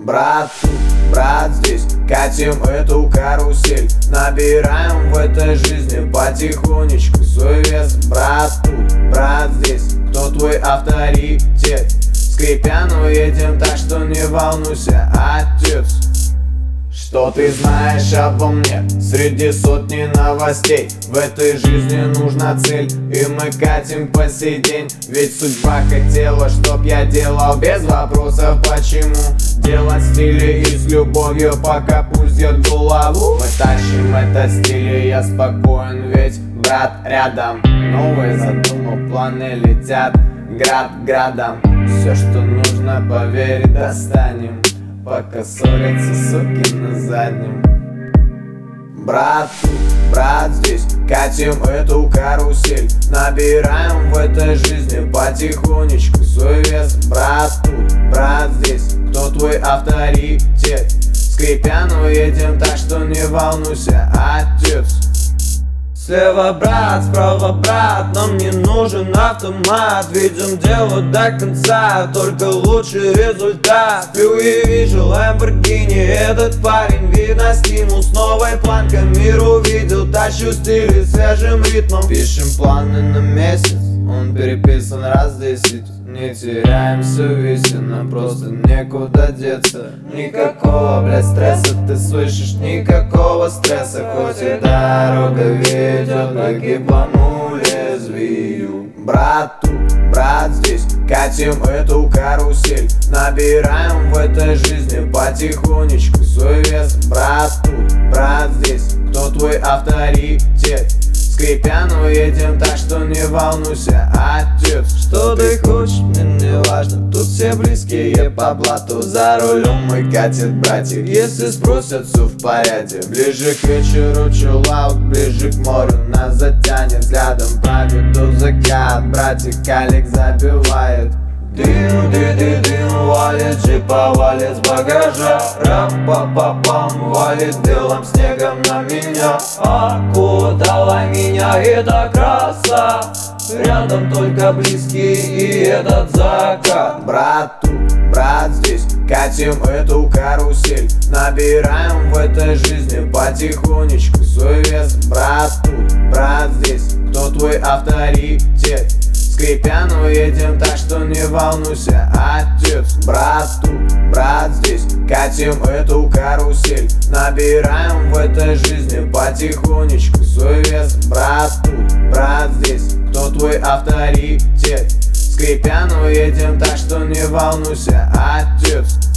Брат тут, брат здесь, катим эту карусель. Набираем в этой жизни потихонечку свой вес. Брат тут, брат здесь, кто твой авторитет? Скрипя, но едем так, что не волнуйся, отец. Что ты знаешь обо мне среди сотни новостей? В этой жизни нужна цель, и мы катим по сей день. Ведь судьба хотела, чтоб я делал без вопросов почему. Делать стили и с любовью, пока пульс бьет голову. Мы тащим этот стиль, и я спокоен, ведь брат рядом. Новые задумал, планы летят град градом. Все, что нужно, поверь, достанем, пока ссорятся суки на заднем. Брат тут, брат здесь, катим эту карусель. Набираем в этой жизни потихонечку свой вес. Брат тут, брат здесь, кто твой авторитет? Скрипя, но едем так, что не волнуйся, отец. Слева брат, справа брат, нам не нужен автомат. Ведем дело до конца, только лучший результат. Пью и вижу Lamborghini, этот парень, видно стимул. С новой планкой мир увидел, тащу стиль и свежим ритмом. Пишем планы на месяц, он переписан раз 10. Не теряемся в весе, нам просто некуда деться. Никакого, блядь, стресса, ты слышишь, никакого стресса. Хоть и дорога ведет к гибкому лезвию. Брат тут, брат здесь, катим эту карусель. Набираем в этой жизни потихонечку свой вес. Брат тут, брат здесь, кто твой авторитет? Скрипя, но едем так, что не волнуйся, отец. Что ты хочешь, мне не важно. Тут все близкие по блату. За рулем мой катит братик. Если спросят, все в порядке. Ближе к вечеру чиллаут, ближе к морю нас затянет. Взглядом проведу закат, братик Алик забивает. Дым, валит джипа, валит с багажа. Рап-па-па-пам, валит белым снегом на меня. Окутала меня эта краса. Рядом только близкие и этот закат. Брат тут, брат здесь, катим эту карусель. Набираем в этой жизни потихонечку свой вес. Брат тут, брат здесь, кто твой авторитет? Скрипя, но едем так, что не волнуйся, отец. Брат тут, брат здесь, катим эту карусель. Набираем в этой жизни потихонечку свой вес. Брат тут, брат здесь, кто твой авторитет? Скрипя, но едем так, что не волнуйся, отец.